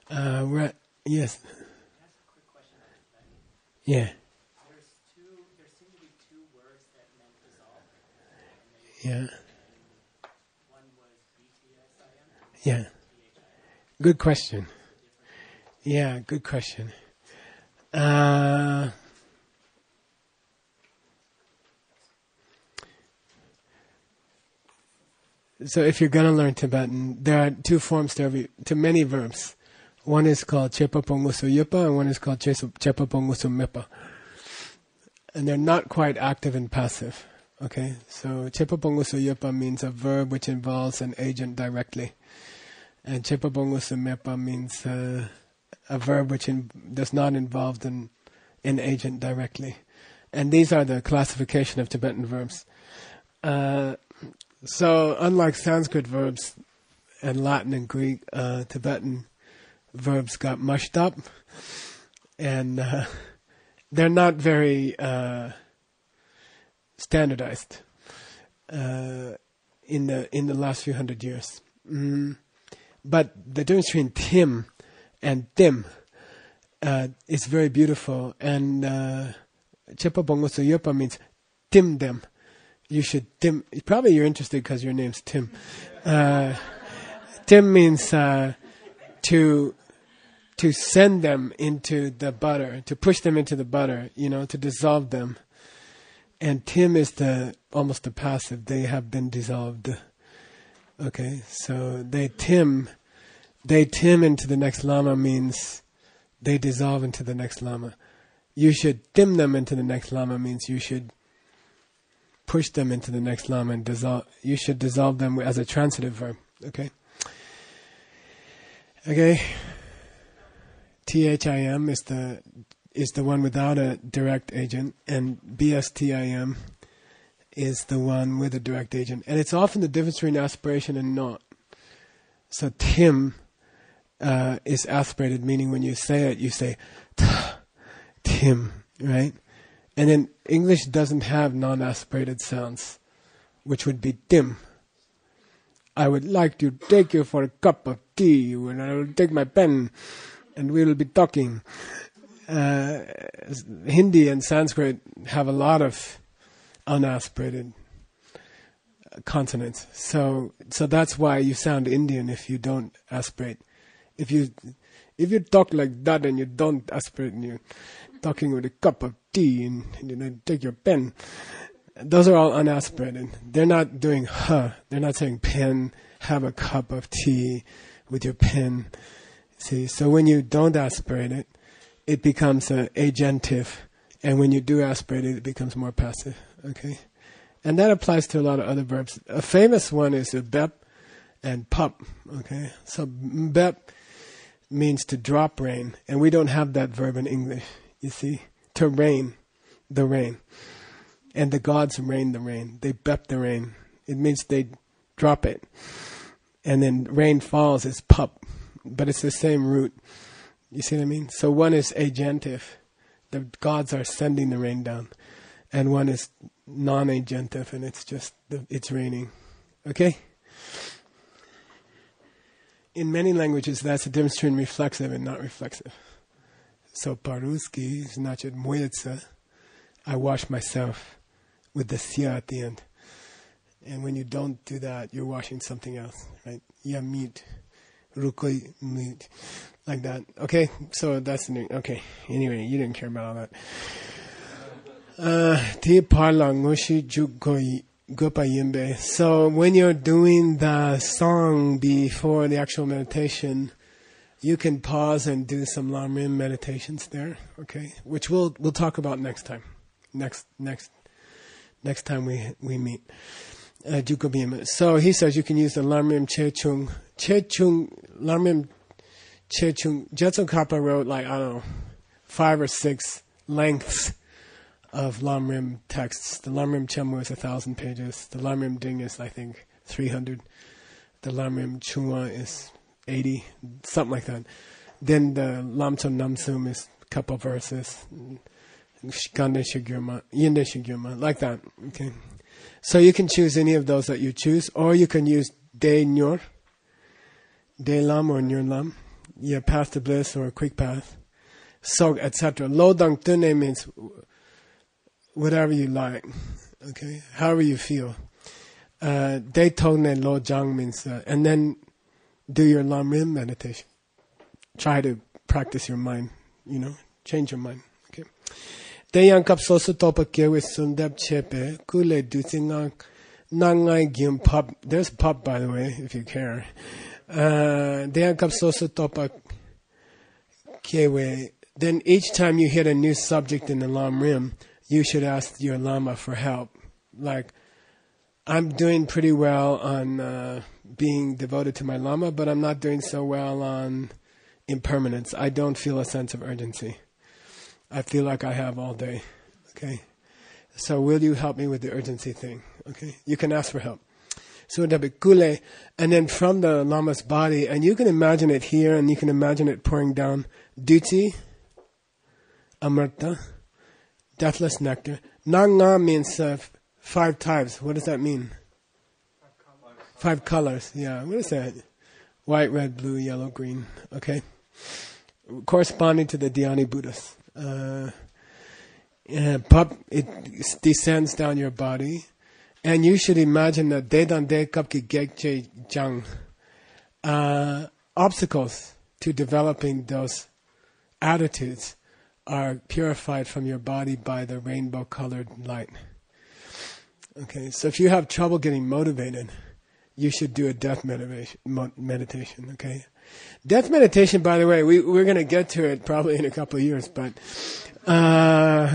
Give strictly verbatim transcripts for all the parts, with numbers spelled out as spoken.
Uh, we're at, yes. Can I ask a quick question about Tibetan? Yeah. There's two. There seem to be two words that meant dissolve. Yeah. One was B T S I M. Yeah. Good question. Yeah, good question. Uh, so if you're going to learn Tibetan, there are two forms to every to many verbs. One is called Chepa Pongusu Yupa and one is called Chepa Pongusu Mepa. And they're not quite active and passive. Okay? So Chepa Pongusu Yupa means a verb which involves an agent directly. And Chepa Pongusu Mepa means uh, a verb which in, does not involve an, an agent directly. And these are the classification of Tibetan verbs. Uh, so unlike Sanskrit verbs and Latin and Greek, uh, Tibetan verbs got mushed up. And uh, they're not very uh, standardized uh, in the in the last few hundred years. Mm. But the difference between tim and dim uh, is very beautiful. And uh, Chepa Pongusu Yupa means tim them. You should tim. Probably you're interested because your name's Tim. Uh, tim means uh, to to send them into the butter, to push them into the butter. You know, to dissolve them. And tim is the almost the passive. They have been dissolved. Okay, so they tim, they tim into the next lama means they dissolve into the next lama. You should tim them into the next lama means you should push them into the next lama and dissolve. You should dissolve them as a transitive verb. Okay. Okay. T H I M is the is the one without a direct agent, and B S T I M is the one with a direct agent. And it's often the difference between aspiration and not. So tim uh, is aspirated, meaning when you say it, you say tim, right? And then English doesn't have non-aspirated sounds, which would be dim. I would like to take you for a cup of tea, and I will take my pen, and we will be talking. Uh, Hindi and Sanskrit have a lot of unaspirated consonants. So so that's why you sound Indian if you don't aspirate. If you if you talk like that and you don't aspirate and you're talking with a cup of tea and, and you know, take your pen, those are all unaspirated. They're not doing huh. They're not saying pen, have a cup of tea with your pen. See, so when you don't aspirate it, it becomes uh, agentive. And when you do aspirate it, it becomes more passive. Okay, and that applies to a lot of other verbs. A famous one is uh, bep and pup. Okay, so bep means to drop rain, and we don't have that verb in English. You see, to rain, the rain, and the gods rain the rain. They bep the rain. It means they drop it, and then rain falls is pup, but it's the same root. You see what I mean? So one is agentive. The gods are sending the rain down. And one is non-agentive, and it's just, the, it's raining. Okay? In many languages, that's the difference between reflexive and not reflexive. So по-русски, значит, моется, I wash myself with the sia at the end. And when you don't do that, you're washing something else, right? Я мыть, рукой мыть. Like that. Okay, so that's the new, okay. Anyway, you didn't care about all that. Uh, so when you're doing the song before the actual meditation, you can pause and do some Lam Rim meditations there, okay? Which we'll we'll talk about next time. Next next next time we we meet. Uh, so he says you can use the Lam Rim Che Chung. Che Chung Lam Rim Che Chung. Jetsun Kappa wrote like, I don't know, five or six lengths of Lam Rim texts. The Lam Rim Chenmo is a thousand pages. The Lam Rim Ding is, I think, three hundred. The Lam Rim Chungwa is eighty, something like that. Then the Lam Tsun Nam Sum is a couple verses. Gande Shigyurma, Yinde Shigyurma, like that. Okay. So you can choose any of those that you choose, or you can use De Nyor, De Lam or Nyor Lam. yeah, path to bliss or quick path, so et cetera. Lo dang tune means whatever you like, okay, however you feel. Uh, De tone lo jang means, uh, and then do your lam rim meditation. Try to practice your mind, you know, change your mind, okay. De yang kap so su topa kewe sundep chepe, kule du singang, nangai gyum pop, there's pop by the way, if you care. Uh, De yang kap so su topa kewe, then each time you hit a new subject in the lam rim, you should ask your lama for help. Like, I'm doing pretty well on uh, being devoted to my lama, but I'm not doing so well on impermanence. I don't feel a sense of urgency. I feel like I have all day. Okay? So will you help me with the urgency thing? Okay? You can ask for help. So kule, and then from the lama's body, and you can imagine it here, and you can imagine it pouring down duti, amarta, deathless nectar. Nanga means uh, five types. What does that mean? Five colors. Five colors. Yeah. What is that? White, red, blue, yellow, green. Okay. Corresponding to the Dhyani Buddhas. Uh, pop, it descends down your body. And you should imagine that Dedan De Kapki Gekche Jang, uh, obstacles to developing those attitudes are purified from your body by the rainbow-colored light. Okay, so if you have trouble getting motivated, you should do a death meditation. meditation okay, death meditation. By the way, we we're going to get to it probably in a couple of years, but uh,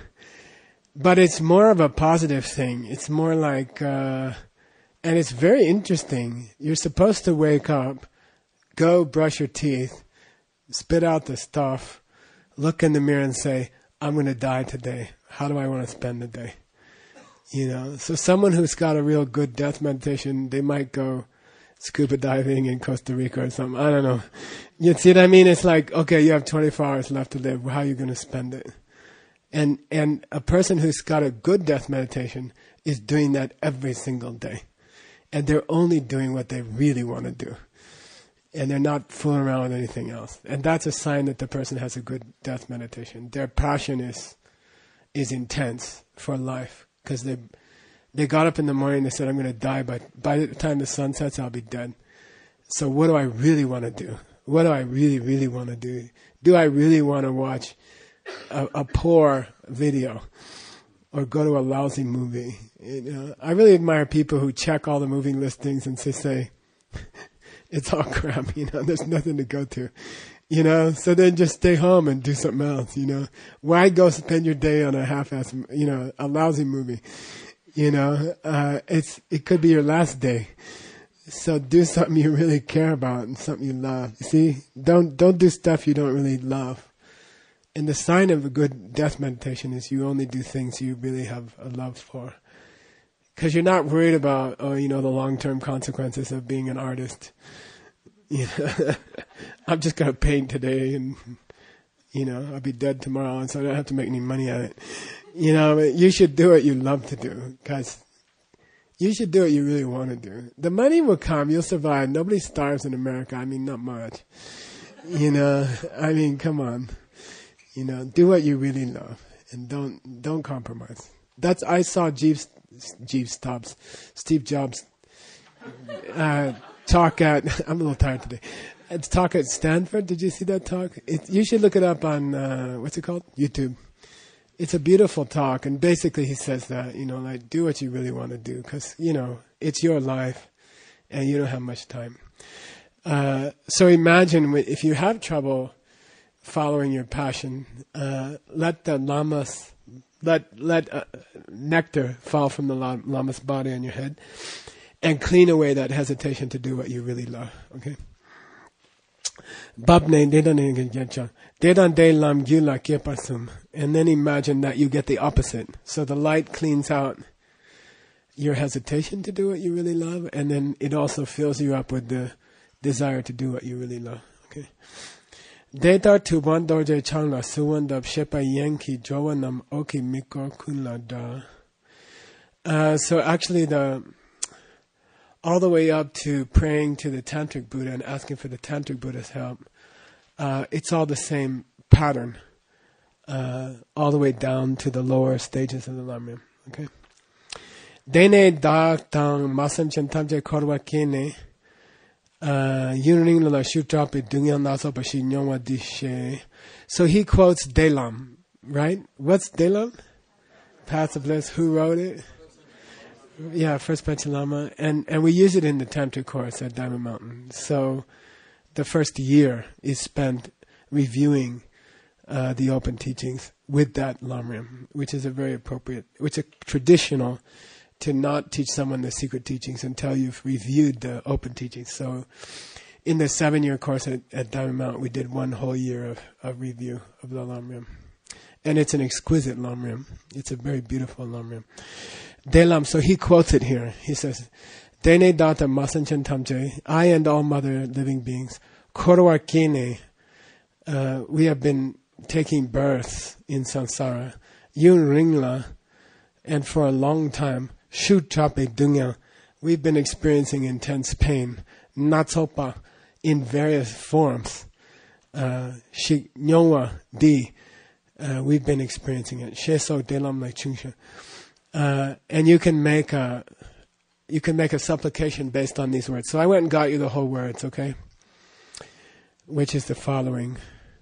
but it's more of a positive thing. It's more like, uh, and it's very interesting. You're supposed to wake up, go brush your teeth, spit out the stuff, look in the mirror and say, I'm going to die today. How do I want to spend the day? You know, so someone who's got a real good death meditation, they might go scuba diving in Costa Rica or something. I don't know. You see what I mean? It's like, okay, you have twenty-four hours left to live. How are you going to spend it? And and a person who's got a good death meditation is doing that every single day. And they're only doing what they really want to do. And they're not fooling around with anything else. And that's a sign that the person has a good death meditation. Their passion is is intense for life. Because they they got up in the morning, they said, I'm going to die, but by the time the sun sets, I'll be dead. So what do I really want to do? What do I really, really want to do? Do I really want to watch a, a poor video or go to a lousy movie? You know, I really admire people who check all the movie listings and say, say it's all crap, you know, there's nothing to go to. You know, so then just stay home and do something else, you know. Why go spend your day on a half-ass, you know, a lousy movie? You know, uh, it's, it could be your last day. So do something you really care about and something you love. You see, don't, don't do stuff you don't really love. And the sign of a good death meditation is you only do things you really have a love for. Because you're not worried about, oh, you know, the long-term consequences of being an artist. You know, I'm just going to paint today and, you know, I'll be dead tomorrow and so I don't have to make any money at it. You know, you should do what you love to do because you should do what you really want to do. The money will come. You'll survive. Nobody starves in America. I mean, not much. You know, I mean, come on. You know, do what you really love and don't, don't compromise. That's, I saw Jeeves, Jeeves Stops, Steve Jobs, uh, talk at, I'm a little tired today. It's talk at Stanford. Did you see that talk? It, you should look it up on, uh, what's it called? YouTube. It's a beautiful talk. And basically he says that, you know, like do what you really want to do because, you know, it's your life and you don't have much time. Uh, so imagine if you have trouble following your passion, uh, let the lamas, let, let uh, nectar fall from the lama's body on your head. And clean away that hesitation to do what you really love. Okay. Babne dedan dedan de lam gula kepasum. And then imagine that you get the opposite. So the light cleans out your hesitation to do what you really love, and then it also fills you up with the desire to do what you really love. Okay. Detar tu bandorje changla suwandab shepa yanki jowanam oki miko kunla da. Uh, so actually the all the way up to praying to the Tantric Buddha and asking for the Tantric Buddha's help, uh, it's all the same pattern, uh, all the way down to the lower stages of the Lamrim. Okay. Dene da tang masam chantamje korwa kene yuning la shutrape dungyan naso bashi nyongwa dishe. So he quotes Delam, right? What's Delam? Path of Bliss. Who wrote it? Yeah, First Panchen Lama, and and we use it in the Tantra course at Diamond Mountain. So the first year is spent reviewing uh, the open teachings with that Lamrim, which is a very appropriate, which is traditional to not teach someone the secret teachings until you've reviewed the open teachings. So in the seven-year course at, at Diamond Mountain, we did one whole year of, of review of the Lamrim. And it's an exquisite Lamrim. It's a very beautiful Lamrim. Delam, so he quotes it here. He says, Dene data masanchan tamche, I and all mother living beings, korwar kene, uh, we have been taking birth in samsara, yun ringla, and for a long time, shu chape dunya, we've been experiencing intense pain, natsopa, in various forms, uh, shi nyongwa di, uh, we've been experiencing it, sheso delam like chungsha. Uh, and you can make a you can make a supplication based on these words. So I went and got you the whole words, okay? Which is the following.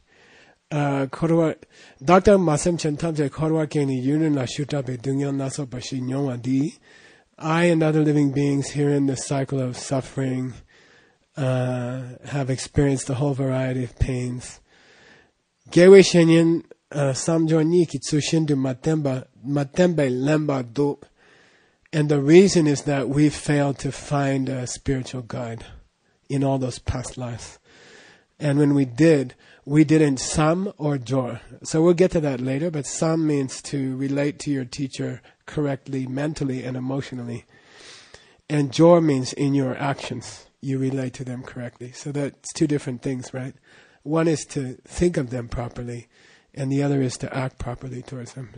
Doctor Masem Chantamje Korwa Keni Yunin La Shuta Be Dungyan Naso Bashi Nyongwa Di. I and other living beings here in the cycle of suffering uh, have experienced a whole variety of pains. Gewe Shenyan Samjoni Kitsushin du Matemba Matembe Lemba Do. And the reason is that we failed to find a spiritual guide in all those past lives. And when we did, we did in sam or jor. So we'll get to that later, but sam means to relate to your teacher correctly, mentally and emotionally. And jor means in your actions, you relate to them correctly. So that's two different things, right? One is to think of them properly, and the other is to act properly towards them.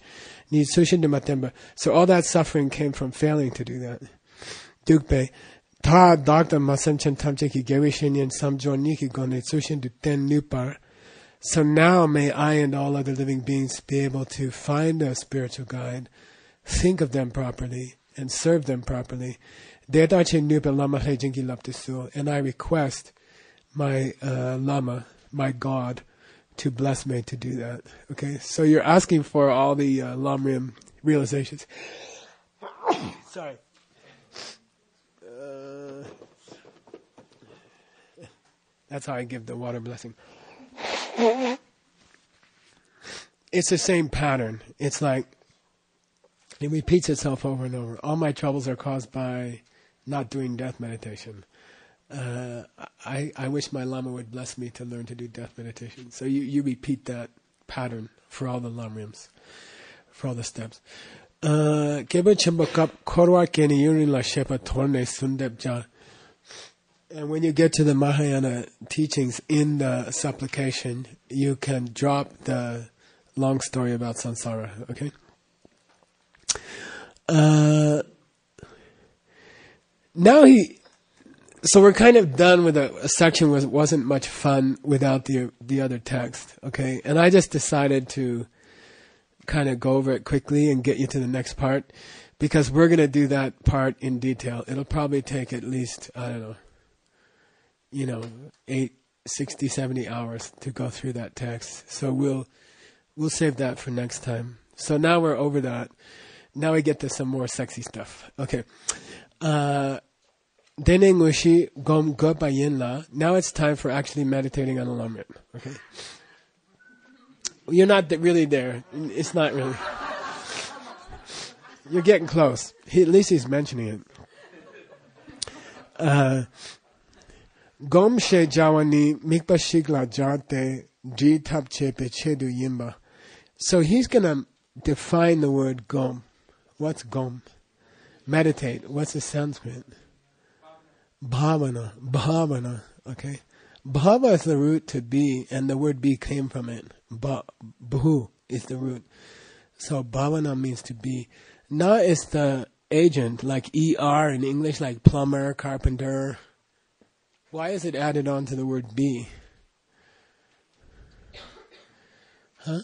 So all that suffering came from failing to do that. Dukpe, ta doctor masam chantamche ki gewishinyan samjoni ki gone sushin du ten nupar. So now may I and all other living beings be able to find a spiritual guide, think of them properly, and serve them properly. And I request my uh, Lama, my God, to bless me to do that. Okay, so you're asking for all the uh, Lamrim realizations. Sorry. Uh, that's how I give the water blessing. It's the same pattern. It's like, it repeats itself over and over. All my troubles are caused by not doing death meditation. Uh, I, I wish my Lama would bless me to learn to do death meditation. So you, you repeat that pattern for all the Lamrims, for all the steps. And when you get to the Mahayana teachings in the supplication, you can drop the long story about samsara, okay? Uh, now he... So we're kind of done with a, a section that wasn't much fun without the the other text, okay? And I just decided to kind of go over it quickly and get you to the next part, because we're going to do that part in detail. It'll probably take at least, I don't know, you know, eight, sixty, seventy hours to go through that text. So we'll we'll save that for next time. So now we're over that. Now we get to some more sexy stuff. Okay. Uh... Now it's time for actually meditating on the Lamrim. Okay, you're not really there. It's not really. You're getting close. He, at least he's mentioning it. Gom she jawani mikpa shigla jate ji tap chepe chedu yimba. So he's gonna define the word gom. What's gom? Meditate. What's the Sanskrit? Bhavana, bhavana, okay? Bhava is the root to be, and the word be came from it. Ba, bhu is the root. So bhavana means to be. Na is the agent, like er in English, like plumber, carpenter. Why is it added on to the word be? Huh?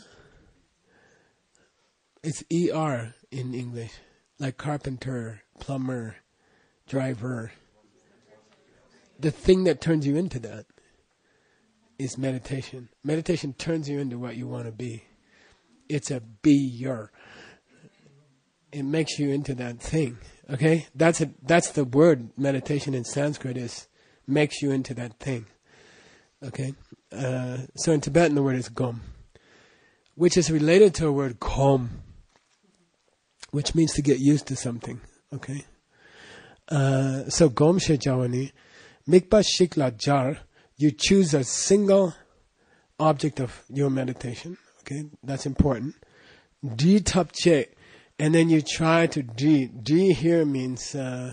It's E R in English, like carpenter, plumber, driver. The thing that turns you into that is meditation. Meditation turns you into what you want to be. It's a be-yer. It makes you into that thing. Okay? That's a, that's the word meditation in Sanskrit is makes you into that thing. Okay? Uh, so in Tibetan the word is gom, which is related to a word kom, which means to get used to something. Okay? Uh, so gom she jawani, mikpa shikla jar, you choose a single object of your meditation. Okay? That's important. Di tapche, and then you try to di. Di here means, uh,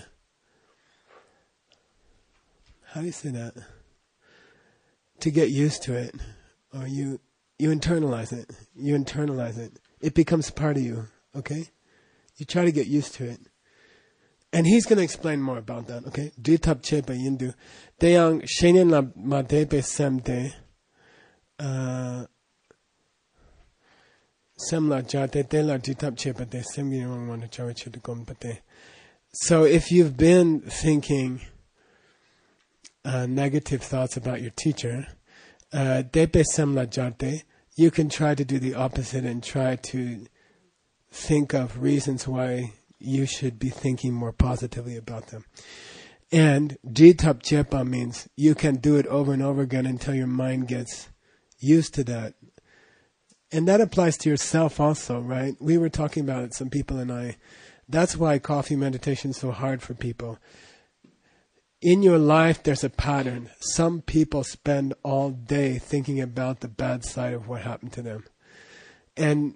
how do you say that? To get used to it. Or you you internalize it. You internalize it. It becomes part of you. Okay? You try to get used to it. And he's going to explain more about that. Okay? Di tapche pa yindu. Deyang shenyan la madepe semde. Uh, Semla jate tela ditap chepate semgi want to chawichitukompate. So if you've been thinking uh, negative thoughts about your teacher, uh, depe semla jate, you can try to do the opposite and try to think of reasons why you should be thinking more positively about them. And ditap chepa means you can do it over and over again until your mind gets used to that. And that applies to yourself also, right? We were talking about it, some people and I. That's why coffee meditation is so hard for people. In your life, there's a pattern. Some people spend all day thinking about the bad side of what happened to them. And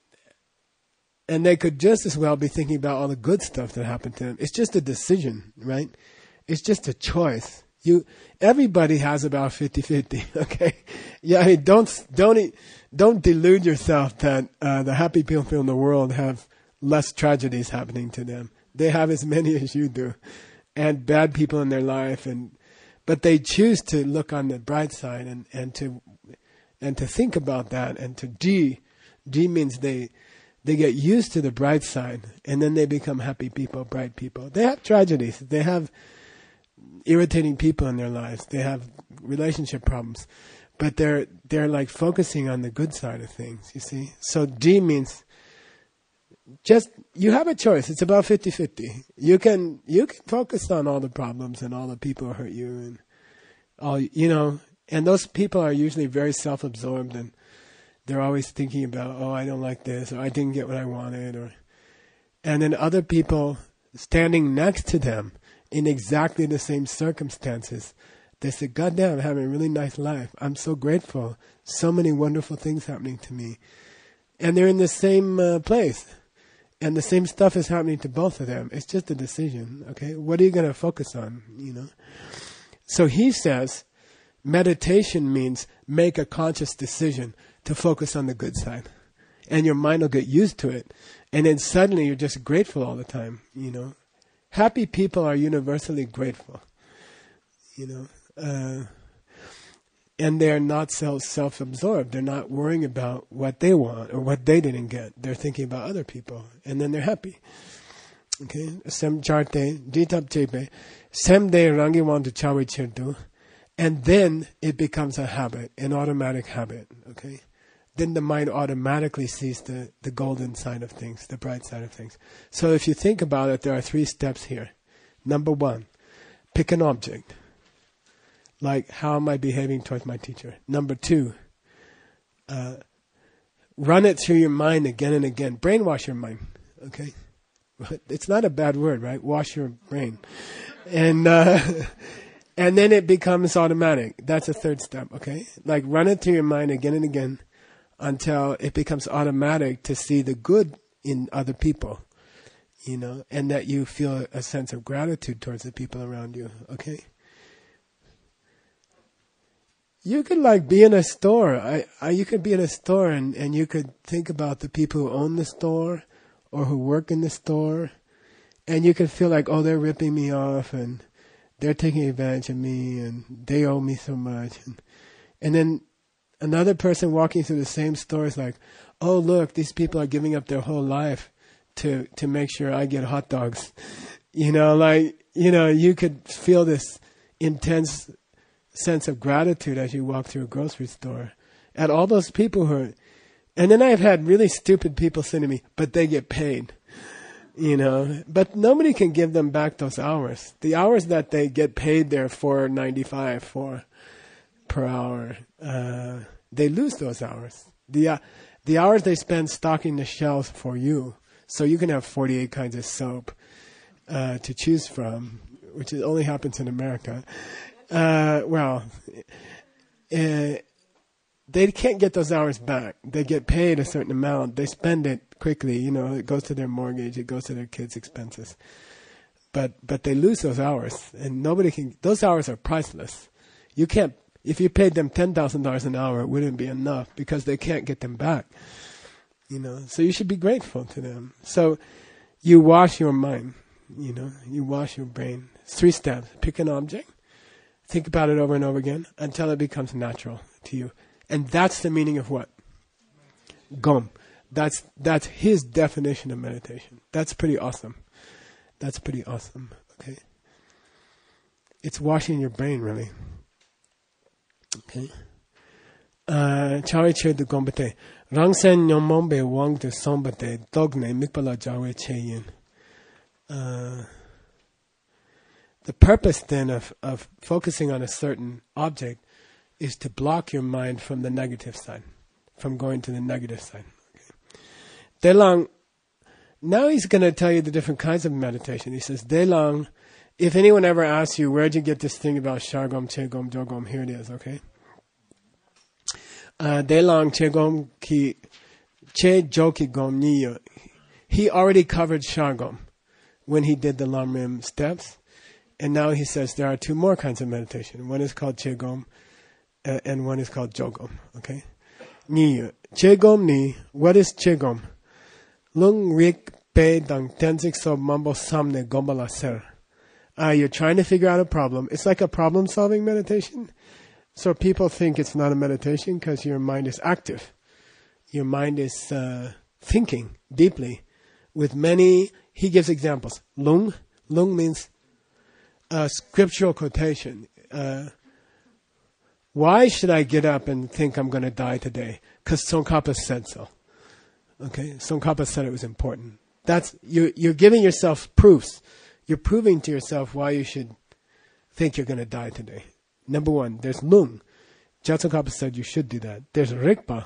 and they could just as well be thinking about all the good stuff that happened to them. It's just a decision, right? It's just a choice. You, everybody has about fifty-fifty, okay? Yeah, I mean, don't, don't, don't delude yourself that uh, the happy people in the world have less tragedies happening to them. They have as many as you do, and bad people in their life, and but they choose to look on the bright side and, and to and to think about that and to D. D means they they get used to the bright side, and then they become happy people, bright people. They have tragedies. They have irritating people in their lives. They have relationship problems, but they're they're like focusing on the good side of things, you see. So D means just you have a choice. It's about fifty-fifty. You can you can focus on all the problems and all the people who hurt you and all, you know, and those people are usually very self-absorbed and they're always thinking about, oh, I don't like this, or I didn't get what I wanted, or and then other people standing next to them in exactly the same circumstances, they say, God damn, I'm having a really nice life. I'm so grateful. So many wonderful things happening to me. And they're in the same uh, place. And the same stuff is happening to both of them. It's just a decision, okay? What are you going to focus on, you know? So he says, meditation means make a conscious decision to focus on the good side. And your mind will get used to it. And then suddenly you're just grateful all the time, you know? Happy people are universally grateful, you know, uh, and they're not self, self-absorbed. They're not worrying about what they want or what they didn't get. They're thinking about other people, and then they're happy. Okay, sem charte, ditap chepe, sem de rangi want to chawi chirtu, and then it becomes a habit, an automatic habit. Okay. Then the mind automatically sees the, the golden side of things, the bright side of things. So if you think about it, there are three steps here. Number one, pick an object. Like, how am I behaving towards my teacher? Number two, uh, run it through your mind again and again. Brainwash your mind, okay? It's not a bad word, right? Wash your brain. And uh, and then it becomes automatic. That's a third step, okay? Like, run it through your mind again and again, until it becomes automatic to see the good in other people, you know, and that you feel a sense of gratitude towards the people around you, okay? You could like be in a store. I, I you could be in a store and, and you could think about the people who own the store or who work in the store, and you could feel like, oh, they're ripping me off and they're taking advantage of me and they owe me so much. And, and then Another person walking through the same store is like, oh, look, these people are giving up their whole life to, to make sure I get hot dogs. You know, like, you know, you could feel this intense sense of gratitude as you walk through a grocery store at all those people who are, and then I've had really stupid people say to me, but they get paid, you know, but nobody can give them back those hours. The hours that they get paid there four ninety-five for per hour, uh, they lose those hours. The, uh, the hours they spend stocking the shelves for you, so you can have forty-eight kinds of soap, uh, to choose from, which is, only happens in America. Uh, well, uh, they can't get those hours back. They get paid a certain amount. They spend it quickly. You know, it goes to their mortgage. It goes to their kids' expenses. But but they lose those hours, and nobody can. Those hours are priceless. You can't. If you paid them ten thousand dollars an hour, it wouldn't be enough because they can't get them back. You know, so you should be grateful to them. So you wash your mind. You know, you wash your brain. It's three steps. Pick an object. Think about it over and over again until it becomes natural to you. And that's the meaning of what? Gom. That's that's his definition of meditation. That's pretty awesome. That's pretty awesome. Okay. It's washing your brain, really. Okay. Chawe che de gombate. Rangsen nyomombe wang de sombate dogne mikpala jawe che yin. The purpose then of, of focusing on a certain object is to block your mind from the negative side, from going to the negative side. Okay. Delang, now he's going to tell you the different kinds of meditation. He says, Delang, if anyone ever asks you, where'd you get this thing about Shargom, Chegom, Jogom, here it is, okay? Uh, Delang, Chegom, Ki, Che, Joki, Gom, Niyo. He already covered Shargom when he did the Lamrim steps. And now he says there are two more kinds of meditation. One is called Chegom, uh, and one is called Jogom. Okay? Ni Chegom ni. What is Chegom? Lung rik pe dang tenzik so mambo samne gombala ser. Uh, you're trying to figure out a problem. It's like a problem-solving meditation. So people think it's not a meditation because your mind is active. Your mind is uh, thinking deeply with many. He gives examples. Lung. Lung means Uh, scriptural quotation. Uh, why should I get up and think I'm going to die today? Because Tsongkhapa said so. Okay, Tsongkhapa said it was important. That's you. You're giving yourself proofs. You're proving to yourself why you should think you're going to die today. Number one, there's lung. Tsongkhapa said you should do that. There's rikpa.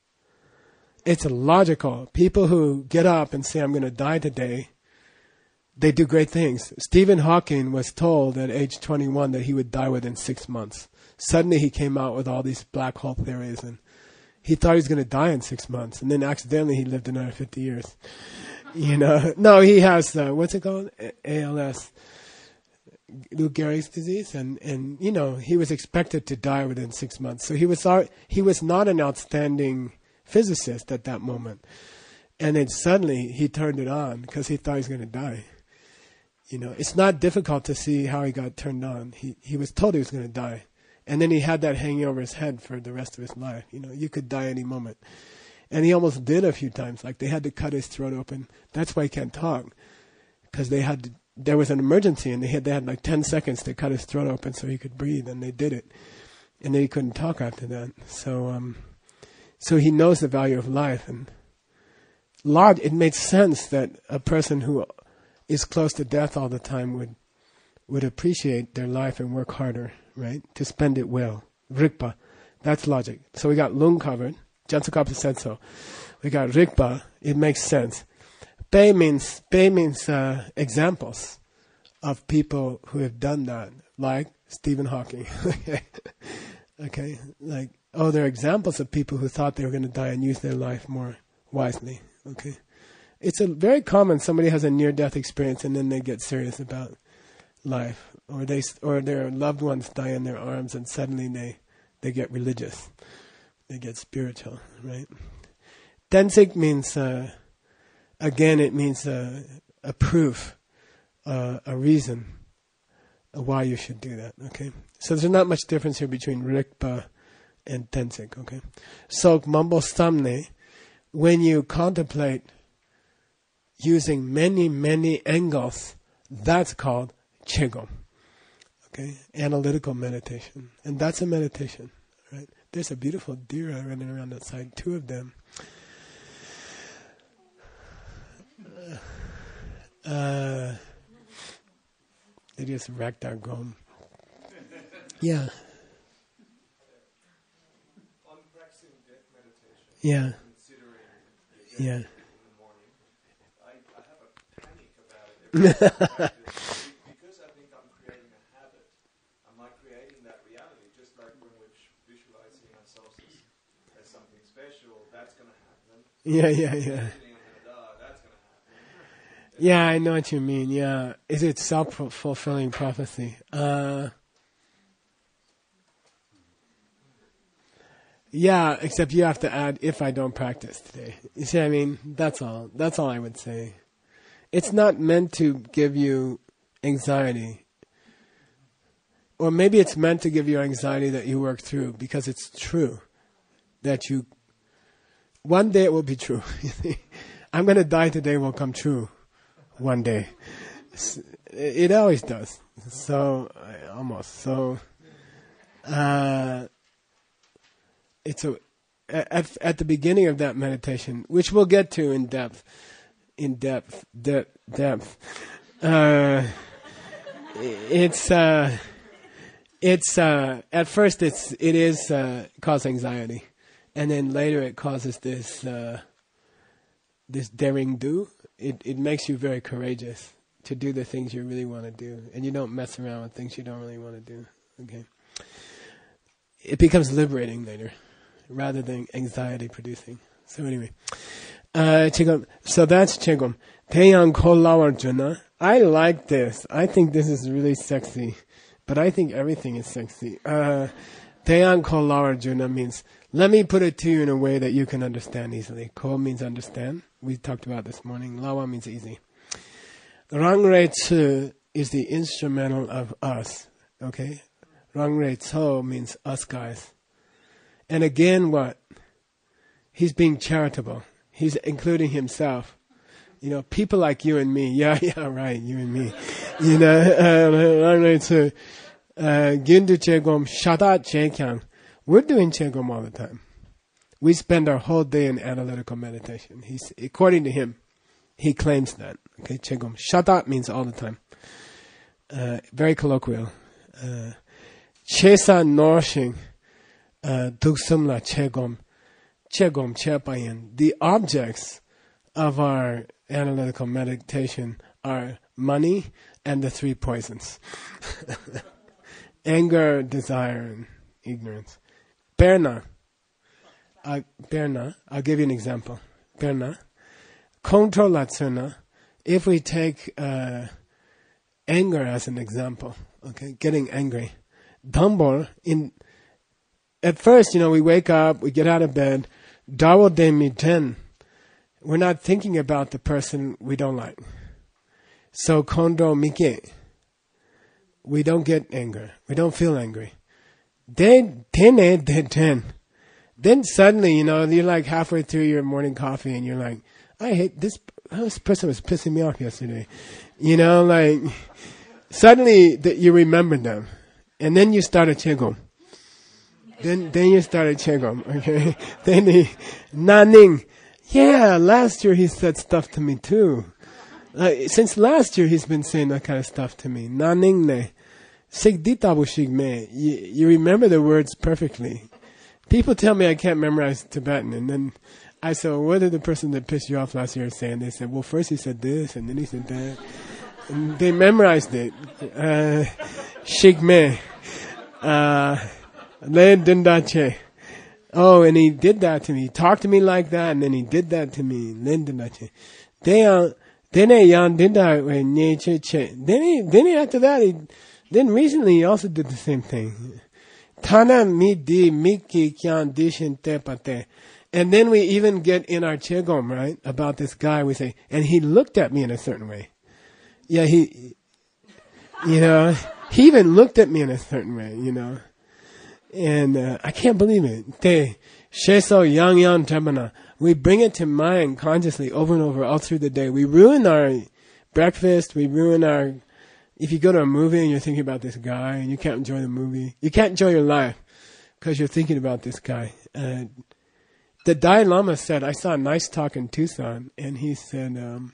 It's logical. People who get up and say I'm going to die today, they do great things. Stephen Hawking was told at age twenty-one that he would die within six months. Suddenly he came out with all these black hole theories, and he thought he was going to die in six months, and then accidentally he lived another fifty years. You know, no, he has uh, what's it called, A L S, Lou Gehrig's disease, and and you know he was expected to die within six months. So he was he was not an outstanding physicist at that moment, and then suddenly he turned it on because he thought he was going to die. You know, it's not difficult to see how he got turned on. He he was told he was going to die. And then he had that hanging over his head for the rest of his life. You know, you could die any moment. And he almost did a few times. Like they had to cut his throat open. That's why he can't talk. Because they had to, there was an emergency and they had, they had like ten seconds to cut his throat open so he could breathe. And they did it. And then he couldn't talk after that. So, um, so he knows the value of life. And Lord, it made sense that a person who is close to death all the time would would appreciate their life and work harder, right? To spend it well. Rikpa. That's logic. So we got lung covered. Tsongkhapa said so. We got rikpa. It makes sense. Bei means bei means uh, examples of people who have done that, like Stephen Hawking. Okay? Like, oh, they're examples of people who thought they were going to die and use their life more wisely. Okay? It's a very common. Somebody has a near-death experience and then they get serious about life, or they or their loved ones die in their arms and suddenly they they get religious, they get spiritual, right? Tenzig means uh, again it means uh, a proof, uh, a reason why you should do that. Okay, so there's not much difference here between rikpa and tensik, okay? So, mambo samne, when you contemplate using many, many angles, that's called chegom, okay? Analytical meditation. And that's a meditation, right? There's a beautiful deer running around outside, two of them. Uh, they just wrecked our gum. Yeah. On practicing death meditation, Yeah. considering your death Yeah. in the morning, I, I have a panic about it every time I practice, because I think I'm creating a habit. Am I creating that reality? Just like when we're visualizing ourselves as, as something special, that's going to happen. Yeah, yeah, yeah. Imagining I'm going to die, that's going to happen. Yeah, I know what you mean. Yeah. Is it self-fulfilling prophecy? Uh, yeah, except you have to add, if I don't practice today. You see what I mean? That's all. That's all I would say. It's not meant to give you anxiety. Or maybe it's meant to give you anxiety that you work through, because it's true that you, one day it will be true. I'm going to die today will come true one day. It always does. So, almost. So, uh, it's a, at, at the beginning of that meditation, which we'll get to in depth, in depth, de- depth, uh, it's, uh, it's, uh, at first it's, it is, uh, cause anxiety. And then later it causes this, uh, this daring do. It, it makes you very courageous to do the things you really want to do. And you don't mess around with things you don't really want to do. Okay. It becomes liberating later, rather than anxiety producing. So anyway, uh, 지금, so that's 지금 대양 콜라와르주나. I like this. I think this is really sexy, but I think everything is sexy. Uh, 대양 콜라와르주나 means, let me put it to you in a way that you can understand easily. Ko means understand. We talked about this morning. Lawa means easy. Rangrei Tsu is the instrumental of us. Okay? Rangrei Tso means us guys. And again, what? He's being charitable. He's including himself. You know, people like you and me. Yeah, yeah, right, you and me. You know, Rangrei Tsu. Gindu Chegom, Shadat Chekyang. We're doing Chegom all the time. We spend our whole day in analytical meditation. He's, according to him, he claims that. Okay, Chegom. Shadat means all the time. Uh, very colloquial. Chesa Norshing, Duksumla Chegom, Chegom Chepayan. The objects of our analytical meditation are money and the three poisons. Anger, desire, and ignorance. Perna. Uh, Perna. I'll give you an example. Perna. Kontrolatsuna. If we take uh, anger as an example, okay, getting angry. Dambor, in at first, you know, we wake up, we get out of bed. Dawo de miten. We're not thinking about the person we don't like. So kondo mike. We don't get anger. We don't feel angry. Then, ten, ten, ten. Then suddenly, you know, you're like halfway through your morning coffee and you're like, I hate this, this person was pissing me off yesterday. You know, like, suddenly that you remember them. And then you start a chegom. Then, then you start a chegom, okay? Then the, naning. Yeah, last year he said stuff to me too. Uh, since last year he's been saying that kind of stuff to me. Naning ne. Sigditabu shigme. You remember the words perfectly. People tell me I can't memorize Tibetan, and then I said, well, what did the person that pissed you off last year say? And they said, well, first he said this, and then he said that. And they memorized it. Uh, Shigme. Uh, Le Dindache. Oh, and he did that to me. He talked to me like that, and then he did that to me. Le Dindache. Then he yan did that with Nietzsche. Then he, then he, after that, he, then recently he also did the same thing. Tana mi di miki kyan dishin te pate. And then we even get in our chegom, right, about this guy. We say, and he looked at me in a certain way. Yeah, he, you know, he even looked at me in a certain way, you know. And uh, I can't believe it. Te sheso yang yang jambana. We bring it to mind consciously over and over all through the day. We ruin our breakfast. We ruin our... If you go to a movie and you're thinking about this guy and you can't enjoy the movie, you can't enjoy your life because you're thinking about this guy. Uh, the Dalai Lama said, I saw a nice talk in Tucson, and he said, um,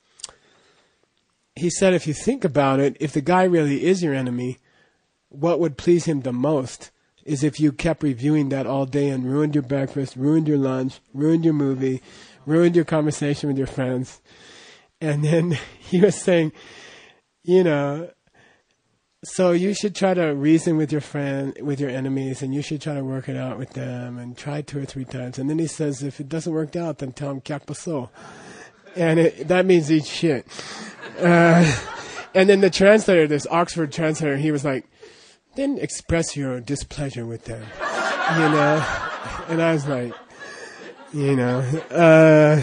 he said, if you think about it, if the guy really is your enemy, what would please him the most is if you kept reviewing that all day and ruined your breakfast, ruined your lunch, ruined your movie, ruined your conversation with your friends. And then he was saying, you know, so you should try to reason with your friend, with your enemies, and you should try to work it out with them and try two or three times. And then he says, if it doesn't work out, then tell him kyak paso. And it, that means eat shit. Uh, and then the translator, this Oxford translator, he was like, then express your displeasure with them, you know? And I was like, you know, uh,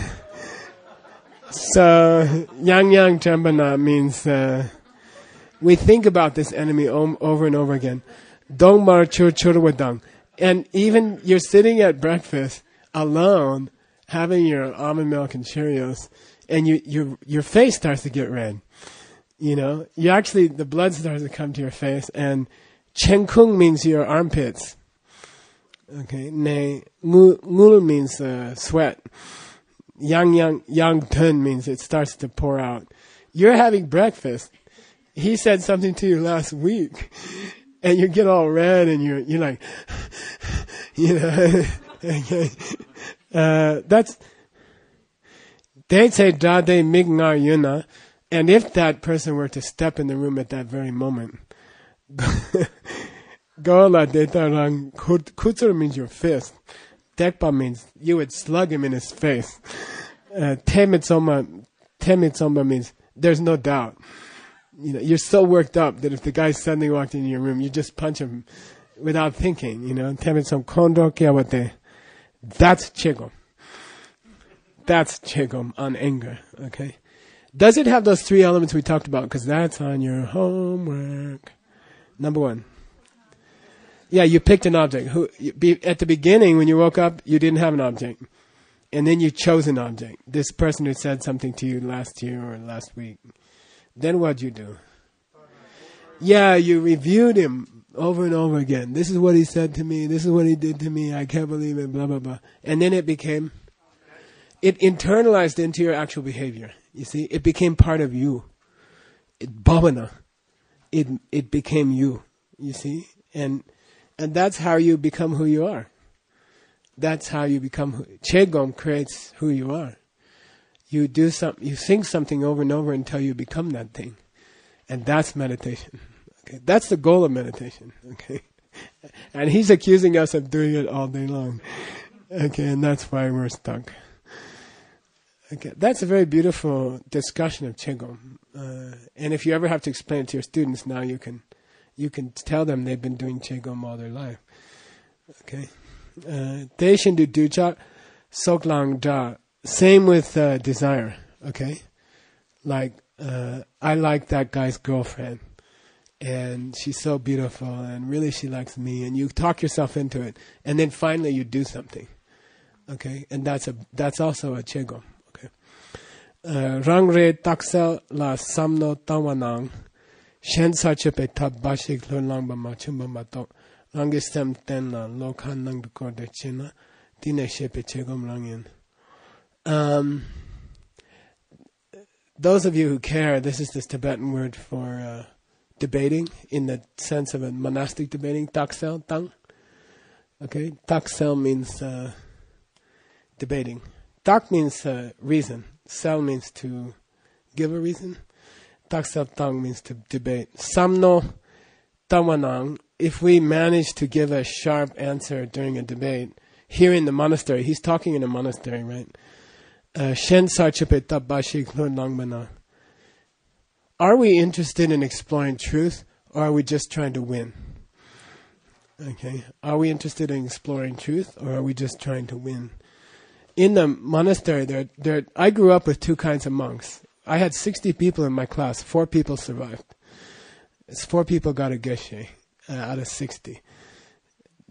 so, yang yang jambana means, uh, we think about this enemy om- over and over again. Dong mar chur chur wadang. And even you're sitting at breakfast alone, having your almond milk and Cheerios, and you, your, your face starts to get red. You know, you actually, the blood starts to come to your face, and Chen Kung means your armpits. Okay. Ne, mu, mul means, uh, sweat. Yang yang, yang ten means it starts to pour out. You're having breakfast. He said something to you last week, and you get all red, and you're, you're like, you know, okay. Uh, that's, they say da de mignar yuna, and if that person were to step in the room at that very moment, Gola de tarang kutsur means your fist. Dekpa means you would slug him in his face. Uh, Temitsoma, temitsoma means there's no doubt. You know, you're so worked up that if the guy suddenly walked into your room, you just punch him without thinking, you know. Temitsom kondo kiawate. That's chigom. That's chigom on anger, okay? Does it have those three elements we talked about? Because that's on your homework. Number one. Yeah, you picked an object. Who, you, be, at the beginning, when you woke up, you didn't have an object. And then you chose an object. This person who said something to you last year or last week. Then what'd you do? Yeah, you reviewed him over and over again. This is what he said to me. This is what he did to me. I can't believe it, blah, blah, blah. And then it became, it internalized into your actual behavior. You see, it became part of you. It, bhavana. It, it became you. You see? And, and that's how you become who you are. That's how you become who, Chegom creates who you are. You do some, you think something over and over until you become that thing. And that's meditation. Okay. That's the goal of meditation. Okay. And he's accusing us of doing it all day long. Okay. And that's why we're stuck. Okay. That's a very beautiful discussion of Qigong. Uh, and if you ever have to explain it to your students now, you can, you can tell them they've been doing Qigong all their life. Okay. They should do duja, soklang ja. Same with uh, desire, okay? Like, uh, I like that guy's girlfriend, and she's so beautiful, and really she likes me, and you talk yourself into it, and then finally you do something, okay? And that's a that's also a Qigong, okay? Rang re taksel la samno tawanang, shen sachepe tab bashik lo lang ba ma chumba ma tok, rangistem ten la lo kan nang dukor de china, dine shepe Qigong langin. Um, those of you who care, this is this Tibetan word for uh, debating in the sense of a monastic debating. Taksel, tang. Okay, taksel means uh, debating. Tak means uh, reason. Sel means to give a reason. Taksel tang means to debate. Samno tawanang. If we manage to give a sharp answer during a debate, here in the monastery, he's talking in a monastery, right? Shen sarchepe tabashik lo langbana. Are we interested in exploring truth, or are we just trying to win? Okay. Are we interested in exploring truth, or are we just trying to win? In the monastery, there, there, I grew up with two kinds of monks. I had sixty people in my class. Four people survived. Four people got a geshe uh, out of sixty.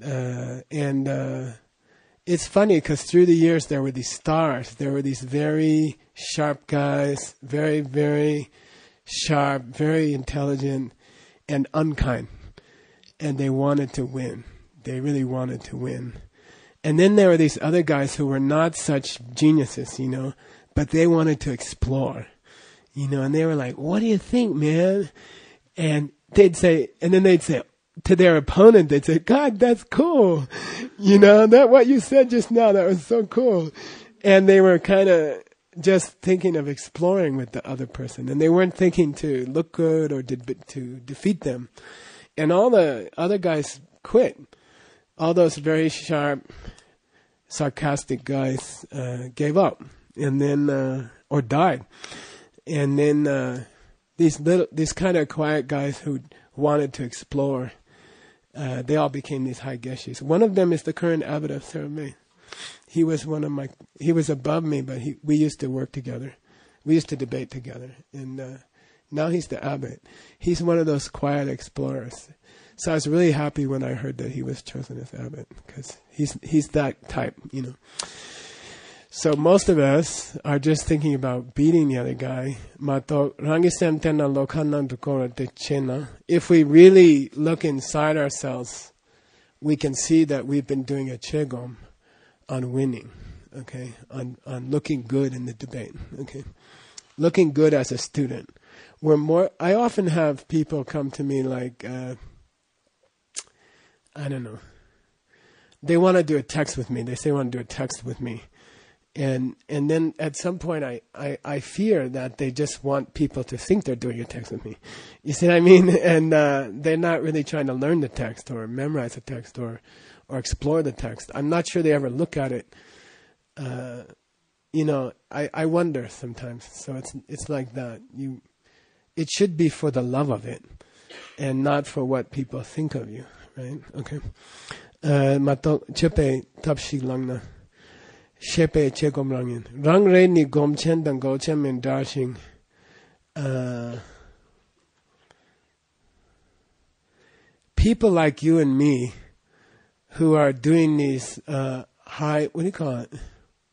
uh, and uh, it's funny because through the years there were these stars. There were these very sharp guys, very, very sharp, very intelligent, and unkind. And they wanted to win. They really wanted to win. And then there were these other guys who were not such geniuses, you know, but they wanted to explore, you know, and they were like, what do you think, man? And they'd say, and then they'd say to their opponent, they'd say, God, that's cool. You know, that what you said just now, that was so cool. And they were kind of just thinking of exploring with the other person. And they weren't thinking to look good or to, to defeat them. And all the other guys quit. All those very sharp, sarcastic guys uh, gave up, and then uh, or died. And then uh, these little, these kind of quiet guys who wanted to explore, uh, they all became these high geshis. One of them is the current abbot of Serame. He was one of my. He was above me, but he, we used to work together. We used to debate together, and uh, now he's the abbot. He's one of those quiet explorers. So I was really happy when I heard that he was chosen as abbot, because he's he's that type, you know. So most of us are just thinking about beating the other guy. If we really look inside ourselves, we can see that we've been doing a chegom on winning, okay, on on looking good in the debate, okay, looking good as a student. We're more. I often have people come to me like. Uh, I don't know. They want to do a text with me. They say they want to do a text with me. And and then at some point I, I, I fear that they just want people to think they're doing a text with me. You see what I mean? And uh, they're not really trying to learn the text or memorize the text or, or explore the text. I'm not sure they ever look at it. Uh, you know, I, I wonder sometimes. So it's it's like that. You, it should be for the love of it and not for what people think of you. Right? Okay. Uh, matok chepe tapshi langna. Shepe chegom langin. Rang re ni gomchen dan gochen min dashing. Uh, people like you and me who are doing these uh, high, what do you call it?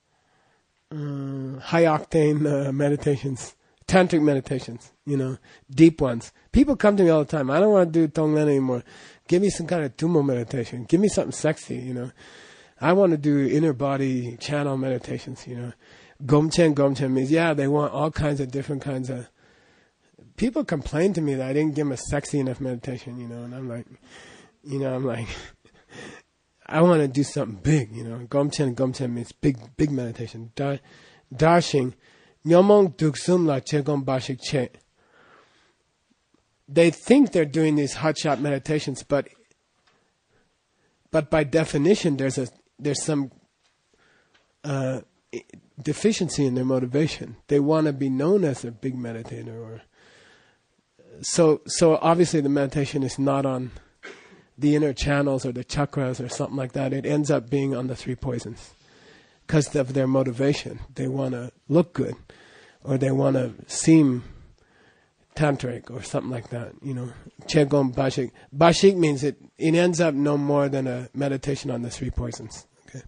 Uh, high octane uh, meditations. Tantric meditations, you know, deep ones. People come to me all the time. I don't want to do Tonglen anymore. Give me some kind of Tummo meditation. Give me something sexy, you know. I want to do inner body channel meditations, you know. Gomchen, Gomchen means, yeah, they want all kinds of different kinds of... People complain to me that I didn't give them a sexy enough meditation, you know, and I'm like, you know, I'm like, I want to do something big, you know. Gomchen, Gomchen means big, big meditation. Da, dashing. Nyomong duksum la chegom bashik che. They think they're doing these hotshot meditations, but but by definition, there's a there's some uh, deficiency in their motivation. They want to be known as a big meditator, or so so. Obviously, the meditation is not on the inner channels or the chakras or something like that. It ends up being on the three poisons because of their motivation. They want to look good, or they want to seem tantric or something like that, you know. Chegom bashik. Bashik means it, it ends up no more than a meditation on the three poisons. Okay.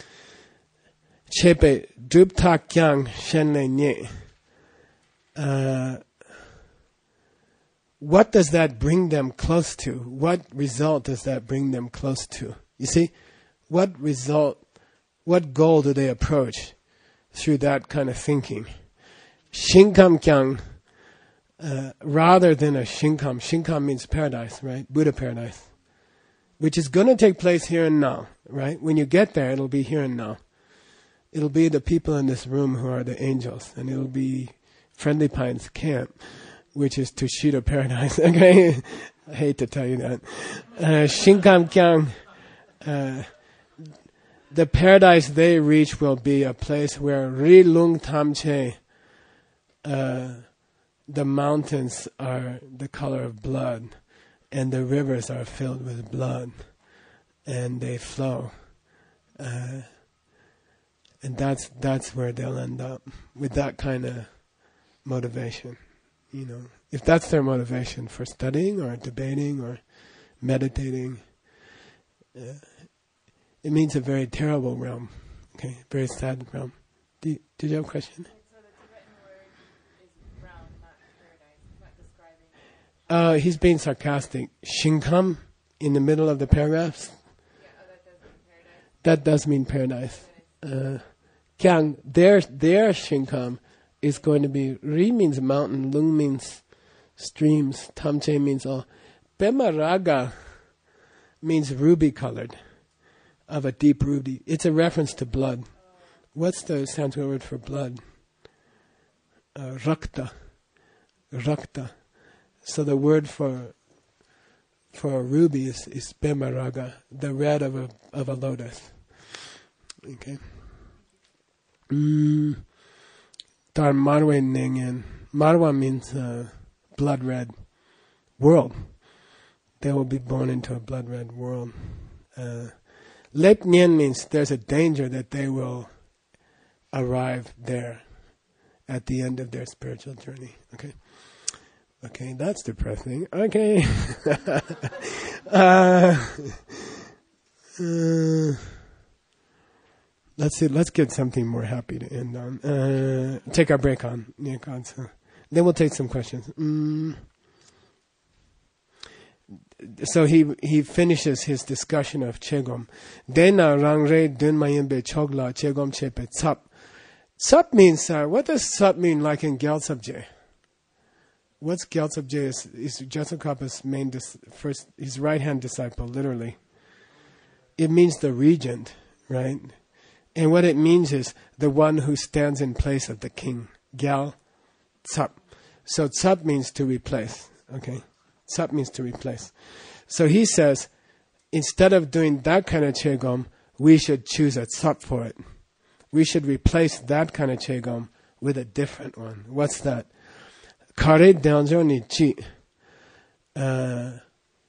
Chepe drupta kyang shenle nye. Uh, what does that bring them close to? What result does that bring them close to? You see, what result, what goal do they approach through that kind of thinking? Shinkam kyang. Uh, rather than a shinkam. Shinkam means paradise, right? Buddha paradise. Which is going to take place here and now, right? When you get there, it'll be here and now. It'll be the people in this room who are the angels. And it'll be Friendly Pines Camp, which is Tushita paradise, okay? I hate to tell you that. Uh, shinkam kyang, uh, the paradise they reach will be a place where Ri Lung Tam Che, uh, the mountains are the color of blood, and the rivers are filled with blood, and they flow. Uh, and that's that's where they'll end up, with that kind of motivation. You know, if that's their motivation for studying or debating or meditating, uh, It means a very terrible realm. Okay, very sad realm. Do you, did you have a question? So the Tibetan word is realm, not paradise. It's not describing. Uh, he's being sarcastic. Shinkam in the middle of the paragraphs. Yeah, oh, that does mean paradise. That does mean paradise. Uh, Kyang, their their Shinkam is going to be. Ri means mountain. Lung means streams. Tamche means all. Bemaraga means ruby colored, of a deep ruby. It's a reference to blood. What's the Sanskrit word for blood? Uh, rakta. Rakta. So the word for for a ruby is, is bemaraga, the red of a of a lotus. Okay. Mm. Dar marwe ningen. Marwa means uh, blood red world. They will be born into a blood red world. Uh, Lep Nien means there's a danger that they will arrive there at the end of their spiritual journey. Okay. Okay, that's depressing. Okay. uh, uh, let's see. Let's get something more happy to end on. Uh, take our break on. Then we'll take some questions. Mm. So he he finishes his discussion of Chegom. Dena rangre dun mayembe chogla Chegom chepe tsap. Tsap means, uh, what does tsap mean like in Gyaltsabje? What's Gyaltsabje is, is Jetsukapa's main, dis, first, his right-hand disciple, literally. It means the regent, right? And what it means is the one who stands in place of the king. Gyal, tsap. So tsap means to replace, okay? Tsap means to replace. So he says, instead of doing that kind of Chegom, we should choose a tsap for it. We should replace that kind of Chegom with a different one. What's that? Kare Danjo ni chi. Uh,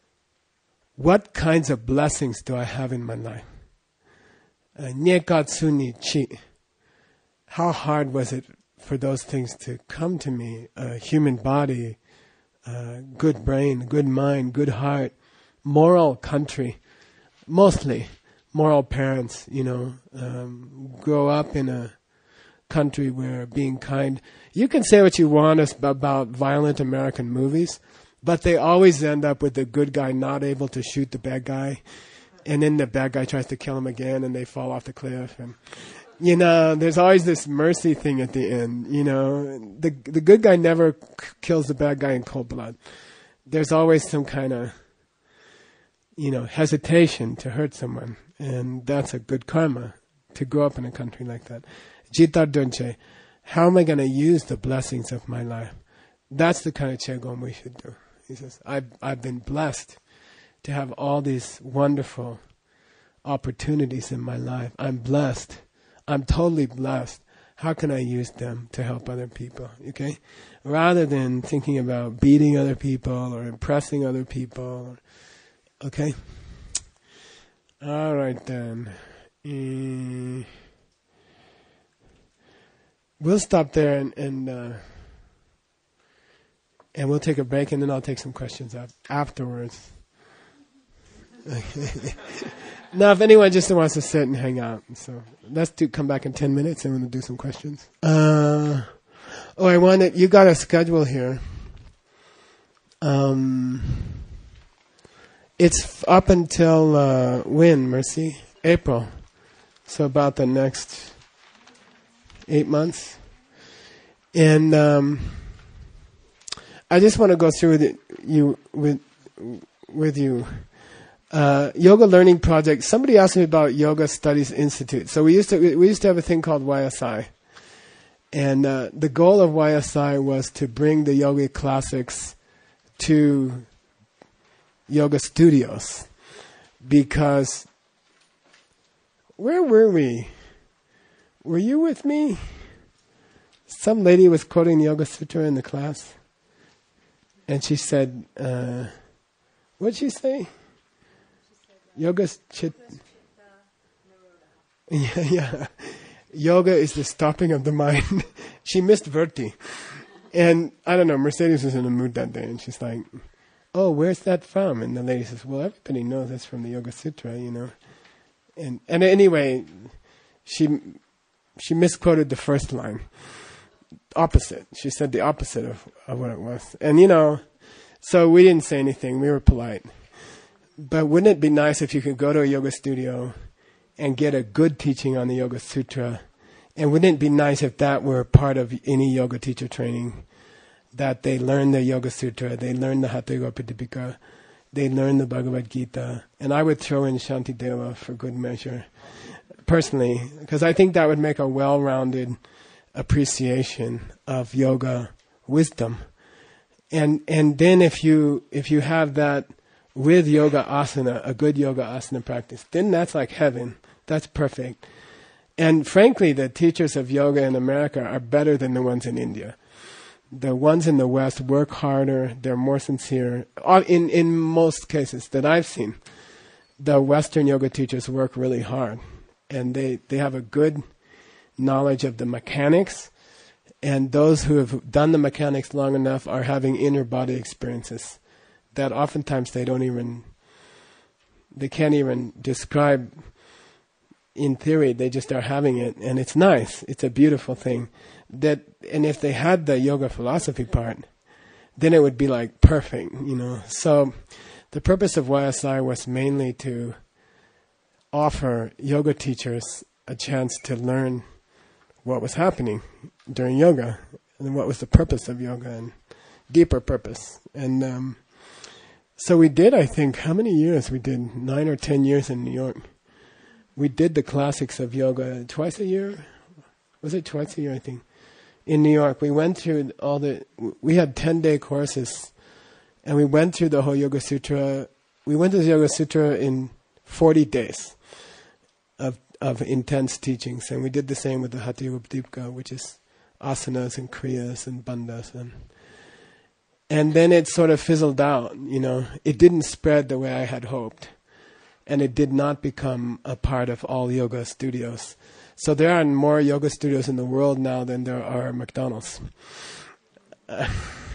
what kinds of blessings do I have in my life? Nyekatsu ni chi. How hard was it for those things to come to me? A human body, uh, good brain, good mind, good heart, moral country, mostly moral parents, you know, um, grow up in a country where being kind. You can say what you want about violent American movies, but they always end up with the good guy not able to shoot the bad guy, and then the bad guy tries to kill him again, and they fall off the cliff. And you know, there's always this mercy thing at the end. You know, the the good guy never k- kills the bad guy in cold blood. There's always some kind of, you know, hesitation to hurt someone, and that's a good karma to grow up in a country like that. Jitar Dunche, how am I going to use the blessings of my life? That's the kind of Chegom we should do. He says, I've, I've been blessed to have all these wonderful opportunities in my life. I'm blessed. I'm totally blessed. How can I use them to help other people? Okay? Rather than thinking about beating other people or impressing other people. Okay? All right then. Uh, we'll stop there and and, uh, and we'll take a break, and then I'll take some questions up afterwards. Okay. Now, if anyone just wants to sit and hang out, so let's do come back in ten minutes, and we'll do some questions. Uh, oh, I wanted you got a schedule here. Um, it's up until uh, when, Mercy? April. So about the next eight months. And um, I just want to go through with it, you with with you. Uh, yoga learning project. Somebody asked me about Yoga Studies Institute. So we used to we used to have a thing called Y S I, and uh, the goal of Y S I was to bring the yoga classics to yoga studios, because where were we? Were you with me? Some lady was quoting the Yoga Sutra in the class, and she said, uh, "What'd she say?" Yoga chit. Yeah, yeah. Yoga is the stopping of the mind. She missed Verti. And I don't know, Mercedes was in a mood that day, and she's like, "Oh, where's that from?" And the lady says, "Well, everybody knows that's from the Yoga Sutra, you know." And and anyway, she she misquoted the first line. Opposite. She said the opposite of, of what it was. And you know, so we didn't say anything. We were polite. But wouldn't it be nice if you could go to a yoga studio and get a good teaching on the Yoga Sutra? And wouldn't it be nice if that were part of any yoga teacher training? That they learn the Yoga Sutra, they learn the Hatha Yoga Pradipika, they learn the Bhagavad Gita. And I would throw in Shantideva for good measure, personally, because I think that would make a well-rounded appreciation of yoga wisdom. And and then if you if you have that with yoga asana, a good yoga asana practice, then that's like heaven. That's perfect. And frankly, the teachers of yoga in America are better than the ones in India. The ones in the West work harder, they're more sincere. In in most cases that I've seen, the Western yoga teachers work really hard. And they, they have a good knowledge of the mechanics. And those who have done the mechanics long enough are having inner body experiences that oftentimes they don't even, they can't even describe in theory. They just are having it. And it's nice. It's a beautiful thing. That, and if they had the yoga philosophy part, then it would be like perfect, you know. So the purpose of Y S I was mainly to offer yoga teachers a chance to learn what was happening during yoga and what was the purpose of yoga and deeper purpose. And um, so we did, I think, how many years? We did nine or ten years in New York. We did the classics of yoga twice a year. Was it twice a year, I think? In New York, we went through all the, we had ten-day courses, and we went through the whole Yoga Sutra. We went to the Yoga Sutra in forty days of of intense teachings, and we did the same with the Hatha Yoga Pradipika, which is asanas and kriyas and bandhas. And, and then it sort of fizzled out, you know. It didn't spread the way I had hoped, and it did not become a part of all yoga studios. So there are more yoga studios in the world now than there are McDonald's. Uh,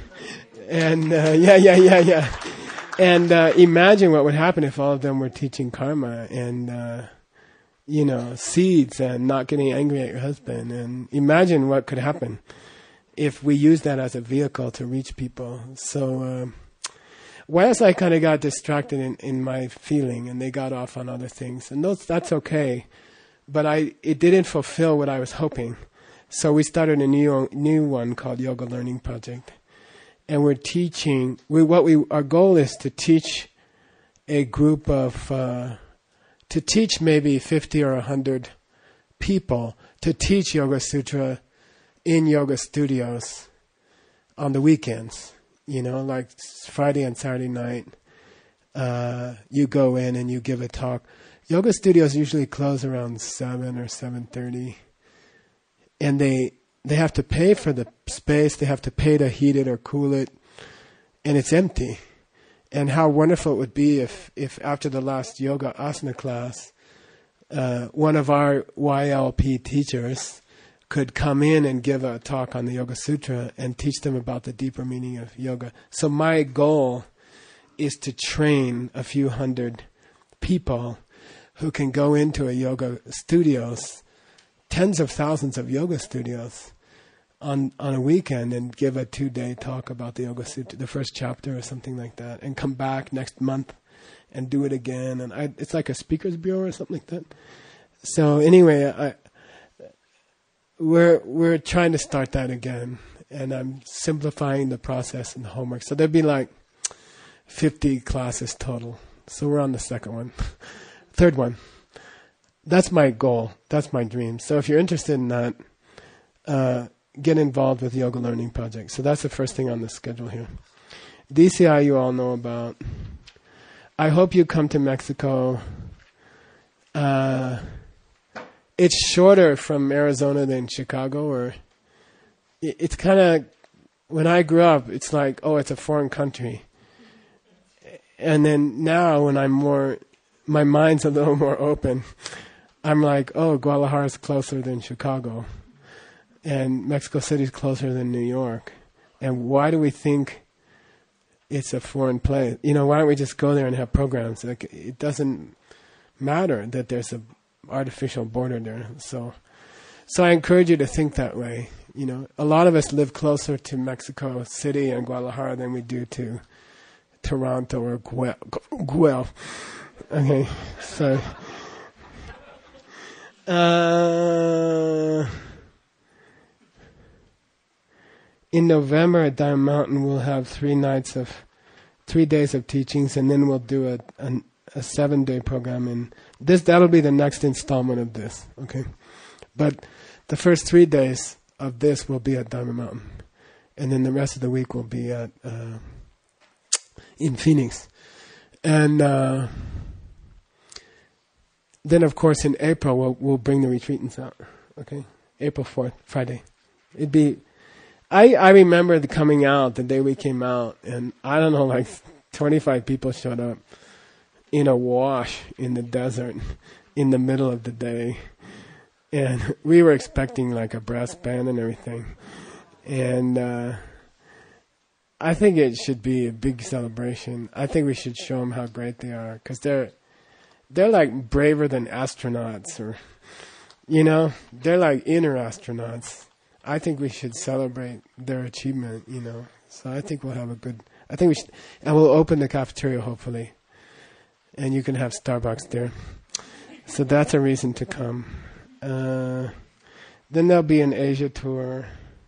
and uh, yeah, yeah, yeah, yeah. And uh, imagine what would happen if all of them were teaching karma and, uh, you know, seeds and not getting angry at your husband. And imagine what could happen if we use that as a vehicle to reach people. So uh, Y S I kind of got distracted in, in my feeling, and they got off on other things. And those, that's okay. But I, it didn't fulfill what I was hoping. So we started a new new one called Yoga Learning Project. And we're teaching, we, what we, our goal is to teach a group of, uh, to teach maybe fifty or one hundred people to teach Yoga Sutra in yoga studios on the weekends. You know, like Friday and Saturday night, uh, you go in and you give a talk. Yoga studios usually close around seven or seven thirty, and they they have to pay for the space. They have to pay to heat it or cool it, and it's empty. And how wonderful it would be if, if after the last yoga asana class, uh, one of our Y L P teachers could come in and give a talk on the Yoga Sutra and teach them about the deeper meaning of yoga. So my goal is to train a few hundred people who can go into a yoga studios, tens of thousands of yoga studios, on on a weekend and give a two-day talk about the Yoga Sutra, the first chapter or something like that, and come back next month and do it again. And I, it's like a speakers bureau or something like that. So anyway, I, we're we're trying to start that again, and I'm simplifying the process and the homework. So there'd be like fifty classes total. So we're on the second one. Third one. That's my goal. That's my dream. So if you're interested in that, uh, get involved with Yoga Learning Project. So that's the first thing on the schedule here. D C I you all know about. I hope you come to Mexico. Uh, it's shorter from Arizona than Chicago, or it, it's kind of, when I grew up, it's like, oh, it's a foreign country. And then now when I'm more, my mind's a little more open, I'm like, oh, Guadalajara's closer than Chicago. And Mexico City's closer than New York. And why do we think it's a foreign place? You know, why don't we just go there and have programs? Like, it doesn't matter that there's a artificial border there. So, so I encourage you to think that way. You know, a lot of us live closer to Mexico City and Guadalajara than we do to Toronto or Guel. Guel. Okay, so. Uh, in November at Dharma Mountain, we'll have three nights of, three days of teachings, and then we'll do a, a, a seven-day program. And this that'll be the next installment of this. Okay, but the first three days of this will be at Dharma Mountain, and then the rest of the week will be at uh, in Phoenix, and. Uh, Then, of course, in April, we'll, we'll bring the retreatants out. Okay? April fourth, Friday. It'd be... I, I remember the coming out, the day we came out, and I don't know, like twenty-five people showed up in a wash in the desert in the middle of the day. And we were expecting like a brass band and everything. And uh, I think it should be a big celebration. I think we should show them how great they are, because they're... They're like braver than astronauts, or, you know, they're like inner astronauts. I think we should celebrate their achievement, you know. So I think we'll have a good, I think we should, and we'll open the cafeteria hopefully. And you can have Starbucks there. So that's a reason to come. Uh, then there'll be an Asia tour.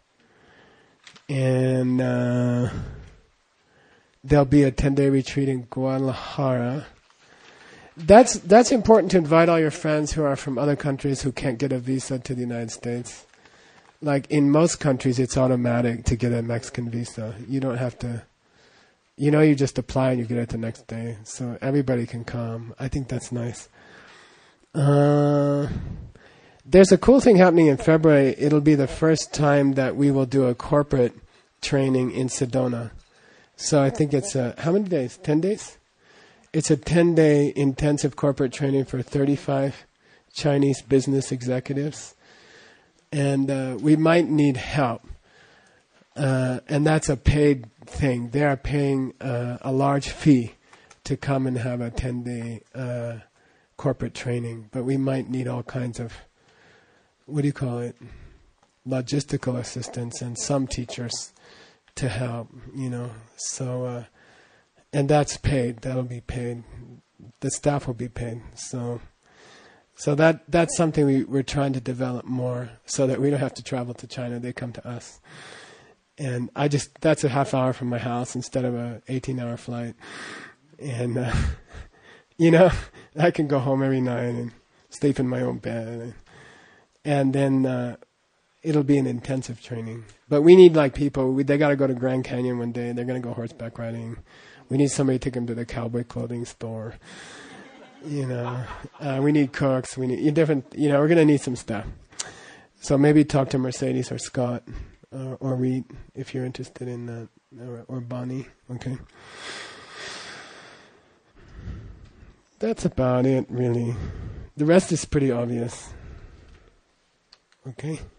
And uh, there'll be a ten-day retreat in Guadalajara. That's that's important to invite all your friends who are from other countries who can't get a visa to the United States. Like in most countries, it's automatic to get a Mexican visa. You don't have to, you know, you just apply and you get it the next day. So everybody can come. I think that's nice. Uh, there's a cool thing happening in February. It'll be the first time that we will do a corporate training in Sedona. So I think it's, uh, how many days? Ten days? It's a ten-day intensive corporate training for thirty-five Chinese business executives. And uh, we might need help. Uh, and that's a paid thing. They are paying uh, a large fee to come and have a ten-day uh, corporate training. But we might need all kinds of, what do you call it, logistical assistance and some teachers to help, you know. So... Uh, And that's paid. That'll be paid. The staff will be paid. So, so that that's something we, we're trying to develop more, so that we don't have to travel to China. They come to us. And I just that's a half hour from my house instead of a eighteen-hour flight. And uh, you know, I can go home every night and sleep in my own bed. And, and then uh, it'll be an intensive training. But we need like people. We, they got to go to Grand Canyon one day. They're going to go horseback riding. We need somebody to take them to the cowboy clothing store. You know, uh, we need cooks. We need different. You know, we're going to need some stuff. So maybe talk to Mercedes or Scott uh, or Reed if you're interested in that, or, or Bonnie. Okay. That's about it, really. The rest is pretty obvious. Okay.